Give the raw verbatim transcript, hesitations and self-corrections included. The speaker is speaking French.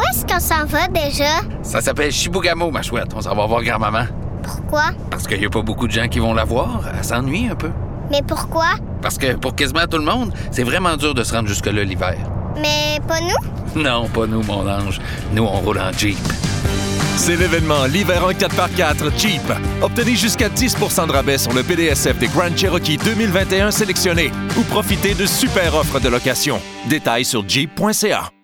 est-ce qu'on s'en va déjà? Ça s'appelle Chibougamau, ma chouette. On s'en va voir grand-maman. Pourquoi? Parce qu'il n'y a pas beaucoup de gens qui vont la voir. Elle s'ennuie un peu. Mais pourquoi? Parce que pour quasiment tout le monde, c'est vraiment dur de se rendre jusque-là l'hiver. Mais pas nous? Non, pas nous, mon ange. Nous, on roule en Jeep. C'est l'événement l'hiver en quatre par quatre Jeep. Obtenez jusqu'à dix pour cent de rabais sur le P D S F des Grand Cherokee deux mille vingt et un sélectionnés ou profitez de super offres de location. Détails sur jeep point c a.